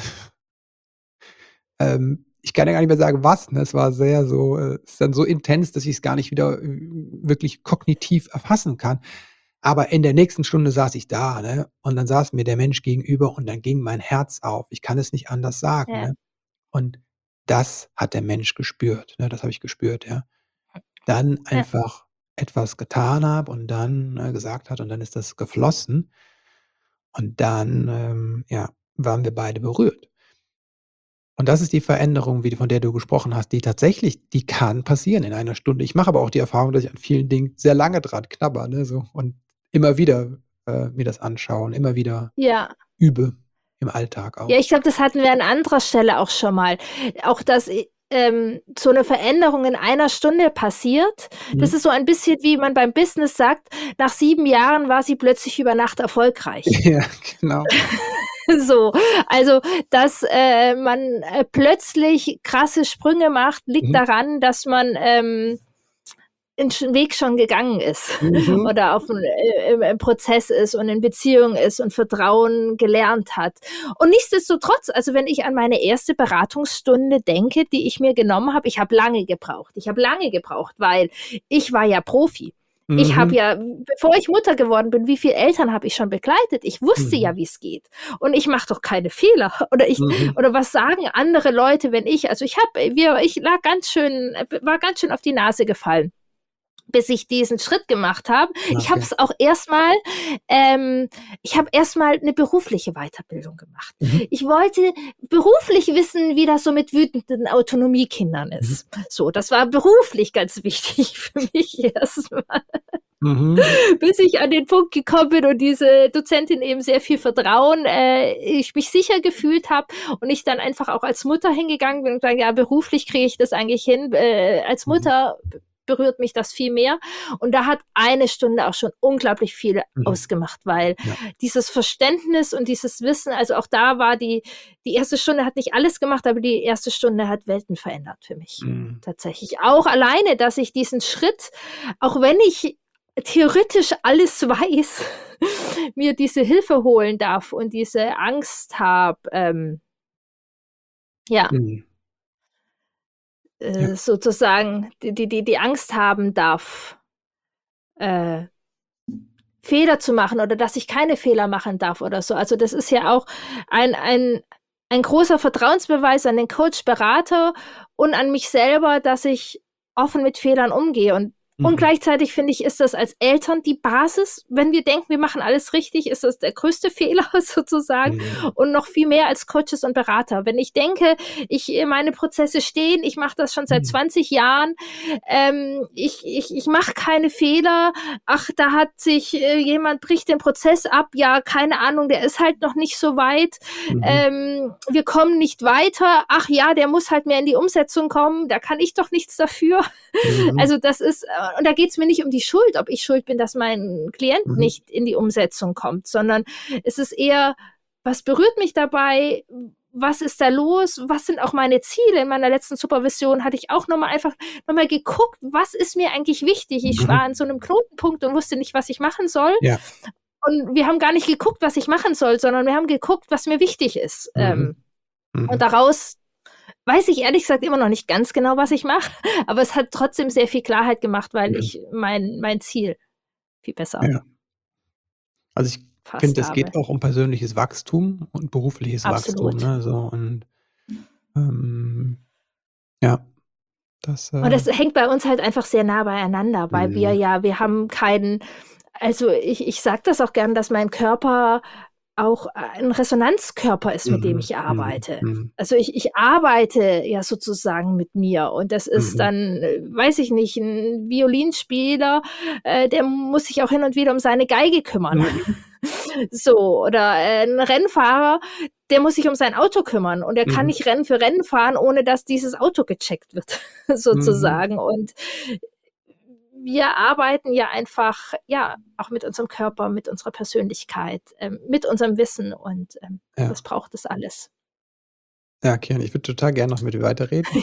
ich kann ja gar nicht mehr sagen, was, ne? Es war sehr so ist dann so intens, dass ich's gar nicht wieder, wirklich kognitiv erfassen kann. Aber in der nächsten Stunde saß ich da, ne, und dann saß mir der Mensch gegenüber und dann ging mein Herz auf. Ich kann es nicht anders sagen, ja. ne? Und das hat der Mensch gespürt, ne? Das habe ich gespürt, ja. Dann Ja. einfach etwas getan habe und dann, gesagt hat und dann ist das geflossen und dann, ja, waren wir beide berührt. Und das ist die Veränderung, von der du gesprochen hast, die kann passieren in einer Stunde. Ich mache aber auch die Erfahrung, dass ich an vielen Dingen sehr lange dran knabber, ne, so und immer wieder, mir das anschaue und immer wieder Ja. übe im Alltag Ja, auch. ich glaube, das hatten wir an anderer Stelle auch schon mal. Auch, dass so 'ne Veränderung in einer Stunde passiert. Das Mhm. ist so ein bisschen, wie man beim Business sagt, nach 7 Jahren war sie plötzlich über Nacht erfolgreich. Ja, genau. So, also, dass, man, plötzlich krasse Sprünge macht, liegt Mhm. daran, dass man, 'n Weg schon gegangen ist Mhm. oder auf 'n im Prozess ist und in Beziehung ist und Vertrauen gelernt hat. Und nichtsdestotrotz, also, wenn ich an meine erste Beratungsstunde denke, die ich mir genommen habe, ich habe lange gebraucht. Ich habe lange gebraucht, weil ich war ja Profi. Ich habe Mhm. ja, bevor ich Mutter geworden bin, wie viele Eltern habe ich schon begleitet? Ich wusste ja, Mhm. wie's geht. Und ich mache doch keine Fehler. Mhm. Oder was sagen andere Leute, wenn ich, also, ich lag ganz schön, war ganz schön auf die Nase gefallen, bis ich diesen Schritt gemacht habe. Ich habe Okay. es auch erstmal, ich habe erstmal 'ne berufliche Weiterbildung gemacht. Mhm. Ich wollte beruflich wissen, wie das so mit wütenden Autonomiekindern Mhm. ist. So, das war beruflich ganz wichtig für mich erstmal, Mhm. bis ich an den Punkt gekommen bin und diese Dozentin eben sehr viel Vertrauen, ich mich sicher gefühlt habe und ich dann einfach auch als Mutter hingegangen bin und gesagt: „Ja, beruflich kriege ich das eigentlich hin. Als Mhm. Mutter berührt mich das viel mehr." Und da hat eine Stunde auch schon unglaublich viel Mhm. ausgemacht, weil Ja. dieses Verständnis und dieses Wissen, also auch da war die erste Stunde hat nicht alles gemacht, aber die erste Stunde hat Welten verändert für mich. Mhm. Tatsächlich. Auch alleine, dass ich diesen Schritt, auch wenn ich theoretisch alles weiß, mir diese Hilfe holen darf und diese Angst habe, ja, Mhm. Ja. sozusagen die Angst haben darf, äh, Fehler zu machen oder dass ich keine Fehler machen darf oder so. Also, das ist ja auch ein großer Vertrauensbeweis an den Coach, Berater und an mich selber, dass ich offen mit Fehlern umgehe. Und Mhm. gleichzeitig finde ich, ist das als Eltern die Basis. Wenn wir denken, wir machen alles richtig, ist das der größte Fehler sozusagen Mhm. und noch viel mehr als Coaches und Berater. Wenn ich denke, meine Prozesse stehen, ich mache das schon seit Mhm. 20 Jahren, ich mache keine Fehler, ach, da hat sich jemand bricht den Prozess ab, ja, keine Ahnung, der ist halt noch nicht so weit, Mhm. wir kommen nicht weiter, ach ja, der muss halt mehr in die Umsetzung kommen, da kann ich doch nichts dafür. Mhm. Also das ist, und da geht's mir nicht um die Schuld, ob ich schuld bin, dass mein Klient Mhm. nicht in die Umsetzung kommt, sondern es ist eher, was berührt mich dabei? Was ist da los? Was sind auch meine Ziele? In meiner letzten Supervision hatte ich auch noch mal geguckt, was ist mir eigentlich wichtig? Ich war Mhm. an so 'nem Knotenpunkt und wusste nicht, was ich machen soll. Ja. Und wir haben gar nicht geguckt, was ich machen soll, sondern wir haben geguckt, was mir wichtig ist. Mhm. Und Mhm. daraus weiß ich ehrlich gesagt immer noch nicht ganz genau, was ich mache, aber es hat trotzdem sehr viel Klarheit gemacht, weil Mhm. ich mein Ziel viel besser Ja. Also, ich gefasst finde, es habe. geht auch um persönliches Wachstum und berufliches Wachstum, Absolut. ne, so und, ähm, ja, das, Und das hängt bei uns halt einfach sehr nah beieinander, weil mhm. wir haben keinen, also, ich sage das auch gern, dass mein Körper auch ein Resonanzkörper ist, mit dem Mhm. ich Mhm. arbeite. Mhm. Also, ich arbeite ja sozusagen mit mir und das ist Mhm. dann, weiß ich nicht, 'n Violinspieler, der muss sich auch hin und wieder um seine Geige kümmern. Mhm. So, oder, 'n Rennfahrer, der muss sich um sein Auto kümmern und er kann Mhm. nicht Rennen für Rennen fahren, ohne dass dieses Auto gecheckt wird, Mhm. sozusagen. Und wir arbeiten ja einfach, ja, auch mit unserem Körper, mit unserer Persönlichkeit, mit unserem Wissen und, Ja. das braucht es alles. Ja, Kian, ich würde total gerne noch mit dir weiterreden.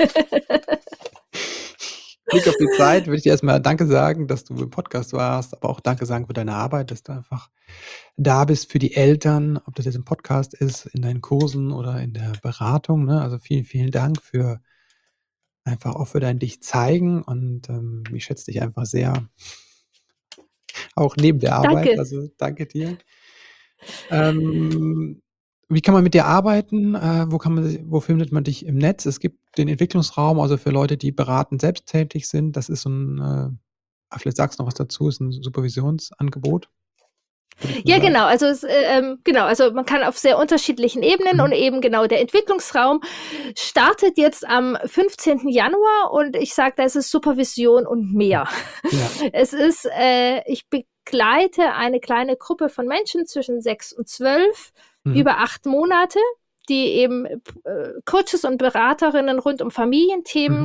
Blick auf die Zeit würde ich dir erst mal Danke sagen, dass du im Podcast warst, aber auch Danke sagen für deine Arbeit, dass du einfach da bist für die Eltern, ob das jetzt im Podcast ist, in deinen Kursen oder in der Beratung, ne? Also, vielen, vielen Dank für einfach auch für dein Dich-Zeigen und, ich schätze dich einfach sehr, auch neben der Arbeit, Danke. also, danke dir. Ähm, Wie kann man mit dir arbeiten? Wo findet man dich im Netz? Es gibt den Entwicklungsraum, also für Leute, die beratend selbst tätig sind. Das ist so ein, vielleicht sagst du noch was dazu, ist ein Supervisionsangebot für die Ja, Begleitung. genau, also man kann auf sehr unterschiedlichen Ebenen und eben genau der Entwicklungsraum startet jetzt am 15. Januar und ich sage, da ist es Supervision und mehr. Ja. Es ist, ich begleite eine kleine Gruppe von Menschen zwischen 6 und 12 über 8 Monate, die eben Coaches und Beraterinnen rund um Familienthemen,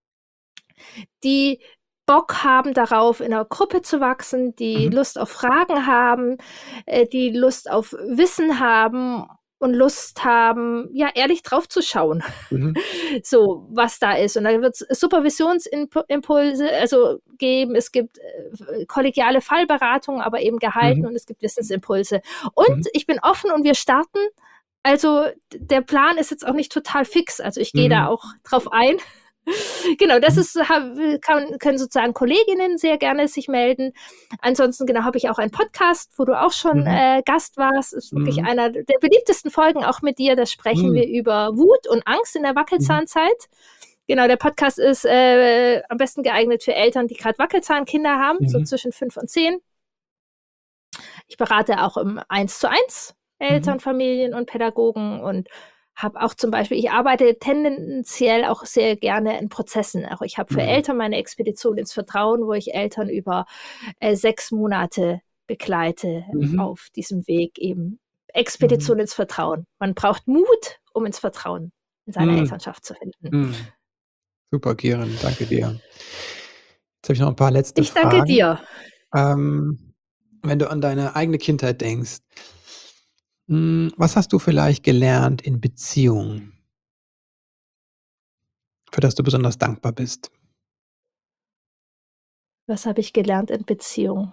die Bock haben darauf, in einer Gruppe zu wachsen, die Lust auf Fragen haben, die Lust auf Wissen haben und Lust haben, ja, ehrlich drauf zu schauen, so was da ist. Und da wird es Supervisionsimpulse geben, es gibt kollegiale Fallberatungen, aber eben gehalten und es gibt Wissensimpulse. Und ich bin offen und wir starten. Also der Plan ist jetzt auch nicht total fix, also ich gehe da auch drauf ein. Genau, das ist, können sozusagen Kolleginnen sehr gerne sich melden. Ansonsten, genau, habe ich auch einen Podcast, wo du auch schon Gast warst. Ist wirklich einer der beliebtesten Folgen auch mit dir. Da sprechen wir über Wut und Angst in der Wackelzahnzeit. Genau, der Podcast ist am besten geeignet für Eltern, die gerade Wackelzahnkinder haben, so zwischen 5 und 10. Ich berate auch im 1:1 Eltern, Familien und Pädagogen und habe auch zum Beispiel, ich arbeite tendenziell auch sehr gerne in Prozessen. Auch ich habe für Eltern meine Expedition ins Vertrauen, wo ich Eltern über 6 Monate begleite auf diesem Weg eben. Expedition ins Vertrauen. Man braucht Mut, um ins Vertrauen in seine Elternschaft zu finden. Super, Kiran, danke dir. Jetzt habe ich noch ein paar letzte Ich Fragen. danke dir. Wenn du an deine eigene Kindheit denkst, was hast du vielleicht gelernt in Beziehungen, für das du besonders dankbar bist? Was habe ich gelernt in Beziehungen?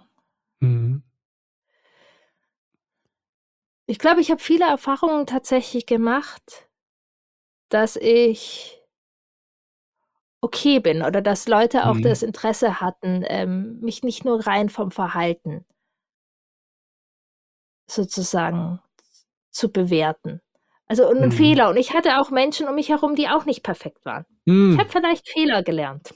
Ich glaube, ich habe viele Erfahrungen tatsächlich gemacht, dass ich okay bin oder dass Leute auch das Interesse hatten, mich nicht nur rein vom Verhalten sozusagen zu bewerten. Also und 'n Fehler. Und ich hatte auch Menschen um mich herum, die auch nicht perfekt waren. Ich habe vielleicht Fehler gelernt.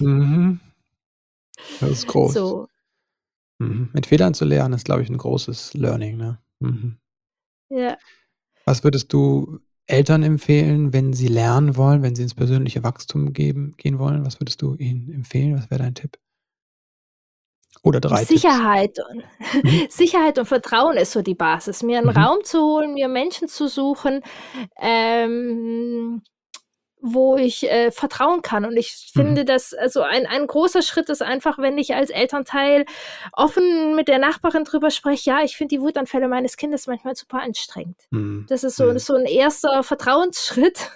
Das ist groß. So. Mit Fehlern zu lernen, ist, glaube ich, ein großes Learning, ne? Ja. Was würdest du Eltern empfehlen, wenn sie lernen wollen, wenn sie ins persönliche Wachstum gehen wollen? Was würdest du ihnen empfehlen? Was wäre dein Tipp? Oder 3 Tipps? Sicherheit und Vertrauen ist so die Basis. Mir 'n Raum zu holen, mir Menschen zu suchen, wo ich vertrauen kann. Und ich finde, dass ein großer Schritt ist einfach, wenn ich als Elternteil offen mit der Nachbarin drüber spreche, ja, ich finde die Wutanfälle meines Kindes manchmal super anstrengend. Das ist so 'n erster Vertrauensschritt,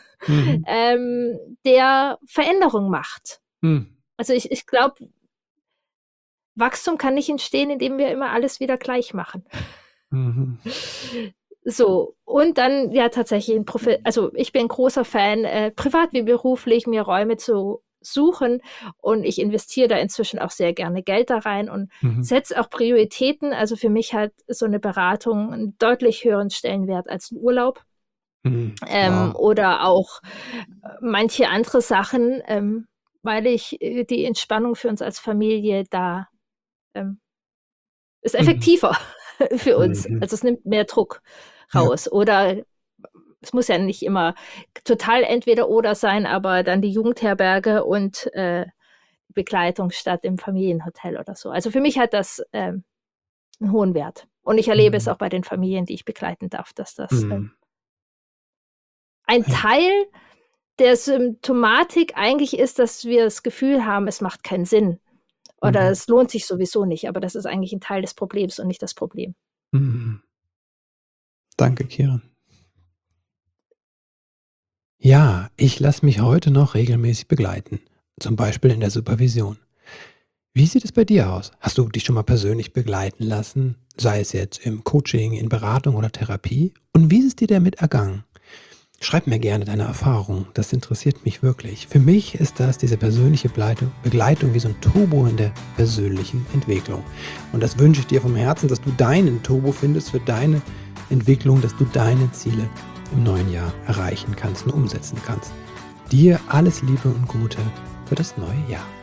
der Veränderung macht. Also ich glaube, Wachstum kann nicht entstehen, indem wir immer alles wieder gleich machen. So, und dann ja tatsächlich ich bin großer Fan, privat wie beruflich, mir Räume zu suchen und ich investiere da inzwischen auch sehr gerne Geld da rein und setze auch Prioritäten. Also für mich hat so eine Beratung einen deutlich höheren Stellenwert als ein Urlaub. Wow. Oder auch manche andere Sachen, weil ich die Entspannung für uns als Familie da ist effektiver für uns. Also es nimmt mehr Druck raus. Oder es muss ja nicht immer total entweder oder sein, aber dann die Jugendherberge und Begleitung statt im Familienhotel oder so. Also für mich hat das einen hohen Wert. Und ich erlebe es auch bei den Familien, die ich begleiten darf, dass das ein Teil der Symptomatik eigentlich ist, dass wir das Gefühl haben, es macht keinen Sinn. Oder es lohnt sich sowieso nicht, aber das ist eigentlich ein Teil des Problems und nicht das Problem. Danke, Kiran. Ja, ich lasse mich heute noch regelmäßig begleiten, zum Beispiel in der Supervision. Wie sieht es bei dir aus? Hast du dich schon mal persönlich begleiten lassen, sei es jetzt im Coaching, in Beratung oder Therapie? Und wie ist es dir damit ergangen? Schreib mir gerne deine Erfahrungen, das interessiert mich wirklich. Für mich ist das diese persönliche Begleitung wie so ein Turbo in der persönlichen Entwicklung. Und das wünsche ich dir vom Herzen, dass du deinen Turbo findest für deine Entwicklung, dass du deine Ziele im neuen Jahr erreichen kannst und umsetzen kannst. Dir alles Liebe und Gute für das neue Jahr.